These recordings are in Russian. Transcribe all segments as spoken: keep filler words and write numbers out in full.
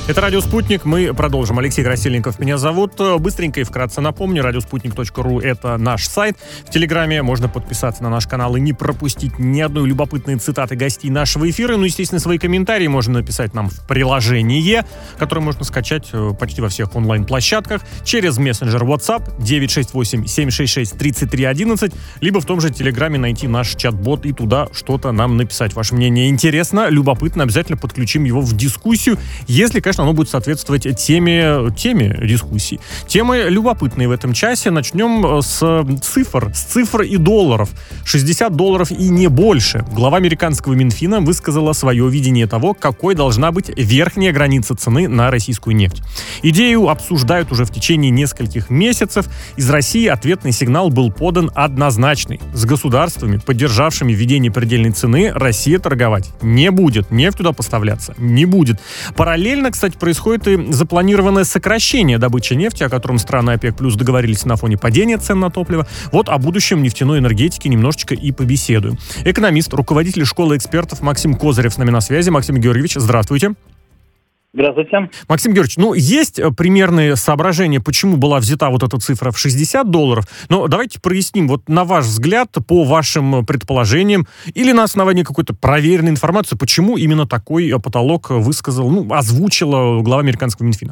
Это «Радио Спутник». Мы продолжим. Алексей Красильников меня зовут. Быстренько и вкратце напомню. радиоспутник точка ру — это наш сайт. В Телеграме можно подписаться на наш канал и не пропустить ни одной любопытной цитаты гостей нашего эфира. Ну, естественно, свои комментарии можно написать нам в приложение, которое можно скачать почти во всех онлайн-площадках, через мессенджер WhatsApp девять шесть восемь семь шесть шесть тридцать три одиннадцать, либо в том же Телеграме найти наш чат-бот и туда что-то нам написать. Ваше мнение интересно, любопытно, обязательно подключим его в дискуссию, если, конечно, оно будет соответствовать теме, теме дискуссий. Темы любопытные в этом часе. Начнем с цифр, с цифр и долларов. шестьдесят долларов и не больше. Глава американского Минфина высказала свое видение того, какой должна быть верхняя граница цены на российскую нефть. Идею обсуждают уже в течение нескольких месяцев. Из России ответный сигнал был подан однозначный. С государствами, поддержавшими введение предельной цены, Россия торговать не будет. Нефть туда поставляться не будет. Параллельно, кстати, происходит и запланированное сокращение добычи нефти, о котором страны ОПЕК+ договорились на фоне падения цен на топливо. Вот о будущем нефтяной энергетики немножечко и побеседуем. Экономист, руководитель школы экспертов Максим Козырев с нами на связи. Максим Георгиевич, здравствуйте. Здравствуйте. Максим Георгиевич, ну, есть примерные соображения, почему была взята вот эта цифра в шестьдесят долларов, но давайте проясним, вот на ваш взгляд, по вашим предположениям, или на основании какой-то проверенной информации, почему именно такой потолок высказал, ну, озвучила глава американского Минфина?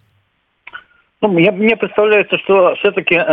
Ну, я, мне представляется, что все-таки э,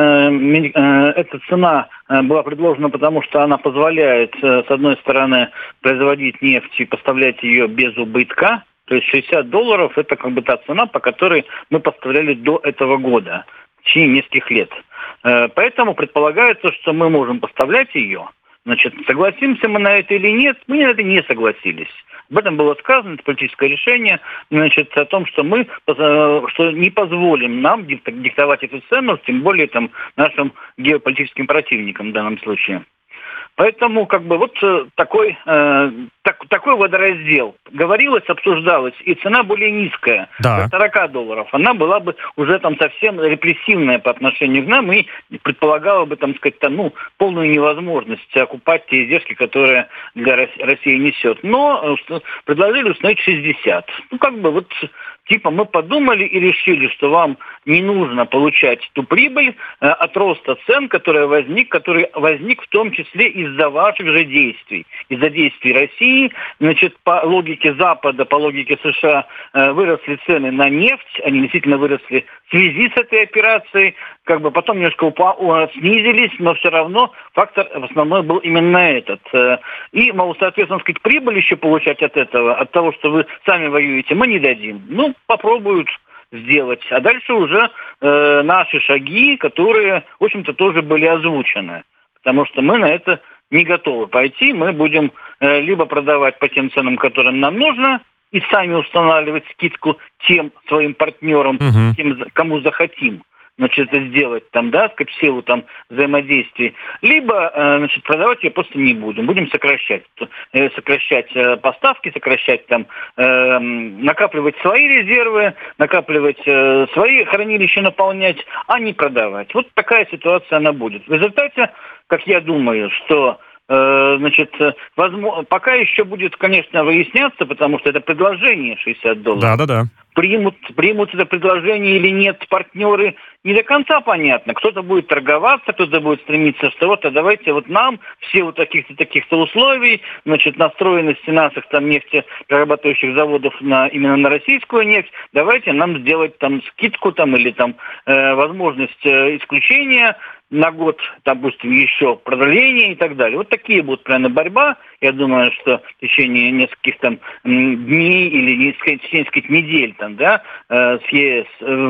э, эта цена э, была предложена, потому что она позволяет, э, с одной стороны, производить нефть и поставлять ее без убытка. То есть шестьдесят долларов – это как бы та цена, по которой мы поставляли до этого года, в течение нескольких лет. Поэтому предполагается, что мы можем поставлять ее. Значит, согласимся мы на это или нет, мы на это не согласились. Об этом было сказано, это политическое решение, значит, о том, что мы что не позволим нам диктовать эту цену, тем более там, нашим геополитическим противникам в данном случае. Поэтому, как бы, вот такой, э, так, такой водораздел. Говорилось, обсуждалось, и цена более низкая, да. сорок долларов. Она была бы уже там совсем репрессивная по отношению к нам и предполагала бы, там, сказать, там, ну, полную невозможность окупать те издержки, которые для России несет. Но предложили установить шестьдесят. Ну, как бы, вот... Типа мы подумали и решили, что вам не нужно получать ту прибыль э, от роста цен, который возник, который возник в том числе из-за ваших же действий. Из-за действий России, значит, по логике Запада, по логике США э, выросли цены на нефть, они действительно выросли в связи с этой операцией, как бы потом немножко упа- снизились, но все равно фактор основной был именно этот. И, мол, соответственно, сказать, прибыль еще получать от этого, от того, что вы сами воюете, мы не дадим. Ну, попробуют сделать. А дальше уже э, наши шаги, которые, в общем-то, тоже были озвучены. Потому что мы на это не готовы пойти. Мы будем э, либо продавать по тем ценам, которым нам нужно, и сами устанавливать скидку тем своим партнерам, uh-huh. тем, кому захотим, значит, это сделать, там, да, сказать, в силу там взаимодействий, либо, э, значит, продавать ее просто не будем, будем сокращать, э, сокращать э, поставки, сокращать там, э, накапливать свои резервы, накапливать э, свои хранилища, наполнять, а не продавать. Вот такая ситуация она будет. В результате, как я думаю, что Значит, возможно, пока еще будет, конечно, выясняться, потому что это предложение шестьдесят долларов. Да, да, да. Примут, примут это предложение или нет партнеры, не до конца понятно. Кто-то будет торговаться, кто-то будет стремиться, что вот, а давайте вот нам все вот таких-то таких-то условий, значит, настроенности наших там нефтеперерабатывающих заводов на, именно на российскую нефть, давайте нам сделать там скидку там или там э, возможность э, исключения на год, допустим, еще продление и так далее. Вот такие будут прямо борьба. Я думаю, что в течение нескольких там дней или в течение нескольких недель там, да, с ЕС,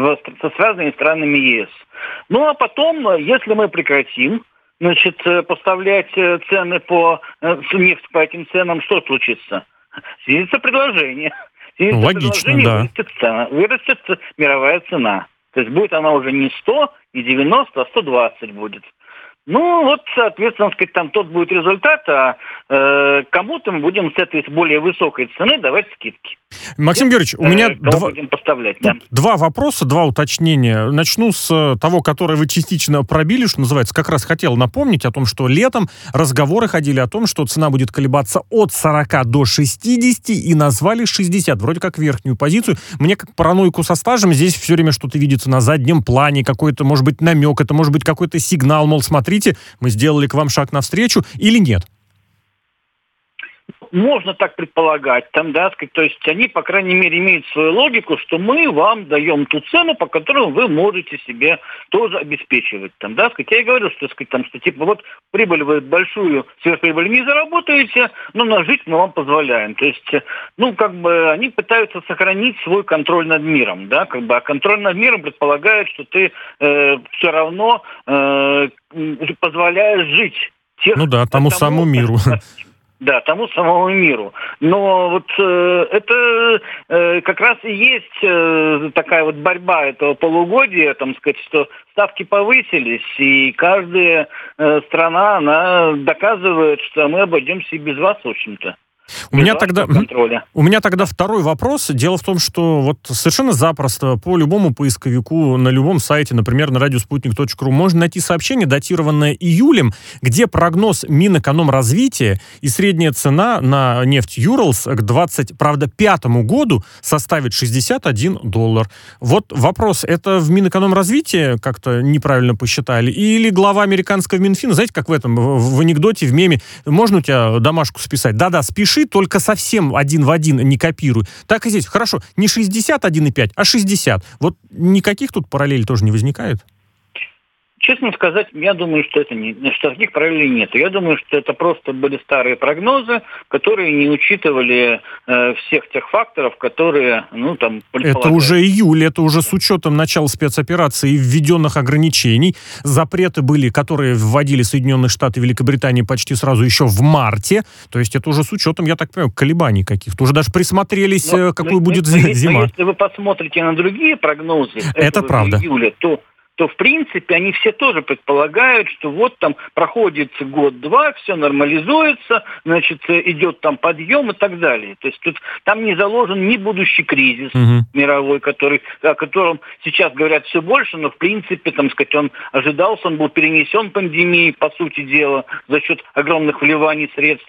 с разными странами ЕС. Ну, а потом, если мы прекратим, значит, поставлять цены по нефть по этим ценам, что случится? Снизится предложение. Снизится ну, логично, предложение, да. Вырастет цена, вырастет мировая цена. То есть будет она уже не сто, не девяносто, а сто двадцать будет. Ну, вот, соответственно, сказать, там тот будет результат, а э, кому-то мы будем с этой с более высокой цены давать скидки. Максим Георгиевич, у меня э, два, будем поставлять, да. два вопроса, два уточнения. Начну с того, которое вы частично пробили, что называется. Как раз хотел напомнить о том, что летом разговоры ходили о том, что цена будет колебаться от сорока до шестидесяти, и назвали шестьдесят, вроде как верхнюю позицию. Мне, как параноику со стажем, здесь все время что-то видится на заднем плане, какой-то, может быть, намек, это может быть какой-то сигнал, мол, смотрите, мы сделали к вам шаг навстречу, или нет? Можно так предполагать, там, да, сказать, то есть они, по крайней мере, имеют свою логику, что мы вам даем ту цену, по которой вы можете себе тоже обеспечивать, там, да, сказать, я и говорю, что, сказать, там, что, типа, вот прибыль вы большую, сверхприбыль не заработаете, но нажить мы вам позволяем, то есть, ну, как бы, они пытаются сохранить свой контроль над миром, да, как бы, а контроль над миром предполагает, что ты э, все равно э, позволяешь жить тех, ну да, тому, тому самому миру. Да, тому самому миру. Но вот э, это э, как раз и есть э, такая вот борьба этого полугодия, там сказать, что ставки повысились, и каждая э, страна, она доказывает, что мы обойдемся и без вас, в общем-то. У меня, тогда, у меня тогда второй вопрос. Дело в том, что вот совершенно запросто по любому поисковику на любом сайте, например, на радиоспутник точка ру, можно найти сообщение, датированное июлем, где прогноз Минэкономразвития и средняя цена на нефть Юралс к двадцать, правда, пятому году составит шестьдесят один доллар. Вот вопрос, это в Минэкономразвитии как-то неправильно посчитали? Или глава американского Минфина, знаете, как в этом, в, в анекдоте, в меме, можно у тебя домашку списать? Да-да, спиши, только совсем один в один не копируй. Так и здесь. Хорошо, не шестьдесят один и пять, а шестьдесят. Вот никаких тут параллелей тоже не возникает? Честно сказать, я думаю, что это не, что таких параллелей нет. Я думаю, что это просто были старые прогнозы, которые не учитывали э, всех тех факторов, которые, ну, там, это уже июль, это уже с учетом начала спецоперации и введенных ограничений. Запреты были, которые вводили Соединенные Штаты и Великобритания почти сразу еще в марте. То есть это уже с учетом, я так понимаю, колебаний каких-то. Уже даже присмотрелись, но, какой но, будет но, зима. Но если вы посмотрите на другие прогнозы это правда. Июля, то то, в принципе, они все тоже предполагают, что вот там проходит год-два, все нормализуется, значит, идет там подъем и так далее. То есть тут там не заложен ни будущий кризис uh-huh. мировой, который, о котором сейчас говорят все больше, но, в принципе, там, сказать, он ожидался, он был перенесен пандемией, по сути дела, за счет огромных вливаний средств.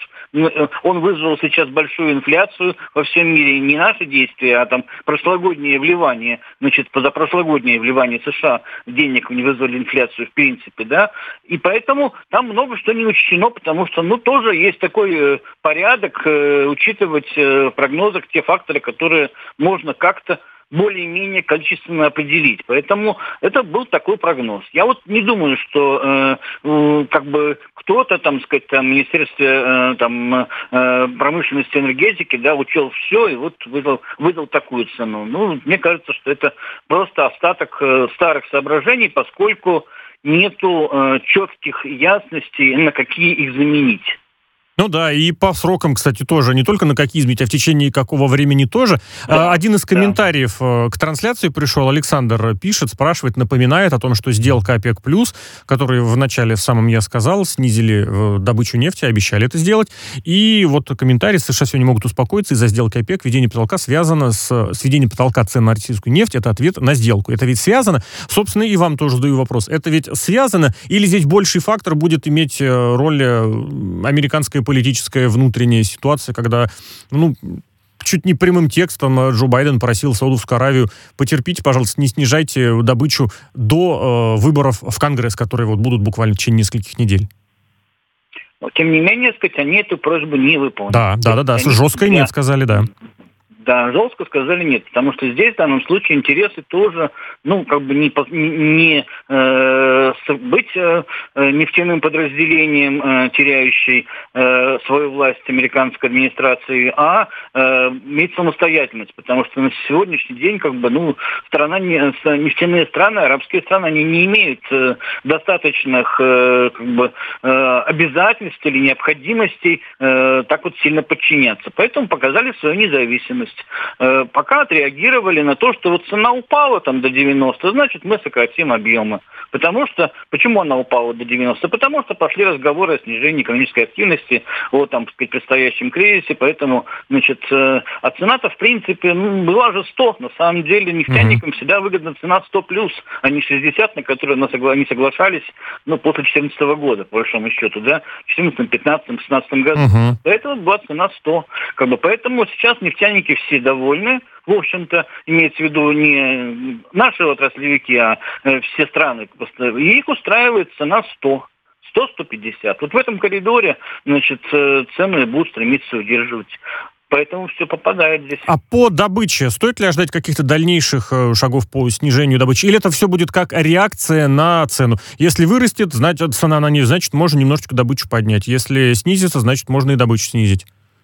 Он вызвал сейчас большую инфляцию во всем мире. Не наши действия, а там прошлогодние вливания, значит, позапрошлогодние вливания США денег не вызвали инфляцию в принципе, да. И поэтому там много что не учтено, потому что, ну, тоже есть такой э, порядок э, учитывать э, в прогнозах те факторы, которые можно как-то более-менее количественно определить. Поэтому это был такой прогноз. Я вот не думаю, что э, э, как бы кто-то, там, сказать, там, в Министерстве э, там, э, промышленности и энергетики, да, учел все и вот выдал, выдал такую цену. Ну, мне кажется, что это просто остаток э, старых соображений, поскольку нету э, четких ясностей, на какие их заменить. Ну да, и по срокам, кстати, тоже. Не только на какие изменить, а в течение какого времени тоже. Да, Один из комментариев да. к трансляции пришел. Александр пишет, спрашивает, напоминает о том, что сделка ОПЕК+, которые в начале, в самом я сказал, снизили добычу нефти, обещали это сделать. И вот комментарий: США сегодня могут успокоиться из-за сделки ОПЕК. Введение потолка связано с... Сведение потолка цен на российскую нефть — это ответ на сделку. Это ведь связано? Собственно, и вам тоже задаю вопрос. Это ведь связано? Или здесь больший фактор будет иметь роль американской политическая внутренняя ситуация, когда, ну, чуть не прямым текстом Джо Байден просил Саудовскую Аравию: потерпите, пожалуйста, не снижайте добычу до э, выборов в Конгресс, которые вот будут буквально в течение нескольких недель. Но, тем не менее, сказать, они эту просьбу не выполнили. Да, да, да, да, они... жестко нет, сказали, да. Да, жестко сказали нет, потому что здесь в данном случае интересы тоже, ну, как бы не, не э, быть э, нефтяным подразделением, э, теряющей э, свою власть американской администрации, а э, иметь самостоятельность, потому что на сегодняшний день, как бы, ну, страна, нефтяные страны, арабские страны, они не имеют э, достаточных э, как бы, э, обязательств или необходимостей э, так вот сильно подчиняться. Поэтому показали свою независимость. Пока отреагировали на то, что вот цена упала там до девяноста, значит, мы сократим объемы. Потому что, почему она упала до девяноста? Потому что пошли разговоры о снижении экономической активности, о, там, так сказать, предстоящем кризисе, поэтому, значит, э, а цена-то, в принципе, ну, была же сто. На самом деле нефтяникам mm-hmm. всегда выгодна цена сто плюс, а не шестьдесят, на которую они соглашались, ну, после две тысячи четырнадцатого года, по большому счету, да, в четырнадцатом, пятнадцатом, шестнадцатом году. Uh-huh. До этого была цена сто. Как бы, поэтому сейчас нефтяники все довольны. В общем-то, имеется в виду не наши отраслевики, а э, все страны. И их устраивает цена сто. сто - сто пятьдесят. Вот в этом коридоре, значит, цены будут стремиться удерживать. Поэтому все попадает здесь. А по добыче стоит ли ожидать каких-то дальнейших шагов по снижению добычи? Или это все будет как реакция на цену? Если вырастет, значит, цена на нефть, значит, можно немножечко добычу поднять. Если снизится, значит, можно и добычу снизить.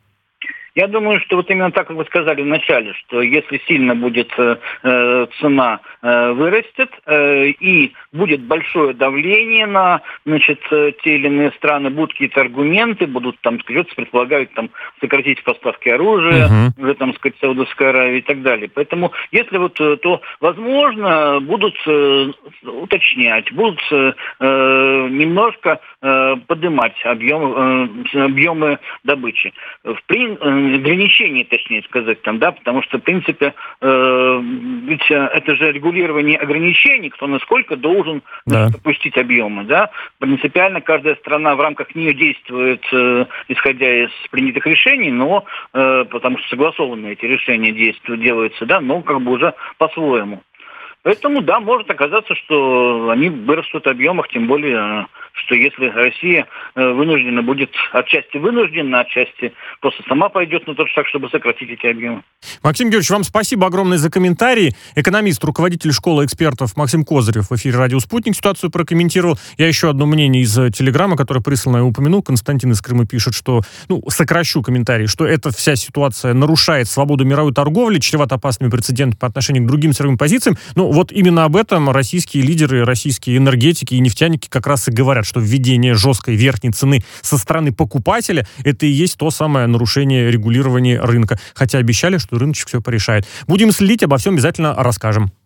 Я думаю, что вот именно так, как вы сказали в начале, что если сильно будет э, цена э, вырастет э, и будет большое давление на, значит, те или иные страны, будут какие-то аргументы, будут там, скажется, предполагают там сократить поставки оружия, uh-huh. уже там, сказать, Саудовской Аравии и так далее. Поэтому, если вот, то, возможно, будут э, уточнять, будут э, немножко э, поднимать объем, э, объемы добычи. В принципе, ограничений, точнее сказать, там, да, потому что, в принципе, э, ведь это же регулирование ограничений, кто насколько должен да. допустить объемы, да. Принципиально каждая страна в рамках нее действует, э, исходя из принятых решений, но, э, потому что согласованные эти решения действуют, делаются, да, но как бы уже по-своему. Поэтому, да, может оказаться, что они вырастут в объемах, тем более, что если Россия вынуждена будет, отчасти вынуждена, отчасти просто сама пойдет на тот шаг, чтобы сократить эти объемы. Максим Георгиевич, вам спасибо огромное за комментарии. Экономист, руководитель школы экспертов Максим Козырев в эфире «Радио Спутник» ситуацию прокомментировал. Я еще одно мнение из Телеграма, которое прислано, я упомянул. Константин из Крыма пишет, что, ну, сокращу комментарий, что эта вся ситуация нарушает свободу мировой торговли, чревата опасными прецедентами по отношению к другим сырьевым позициям. Ну, вот именно об этом российские лидеры, российские энергетики и нефтяники как раз и говорят, что введение жесткой верхней цены со стороны покупателя — это и есть то самое нарушение регулирования рынка. Хотя обещали, что рыночек все порешает. Будем следить, обо всем обязательно расскажем.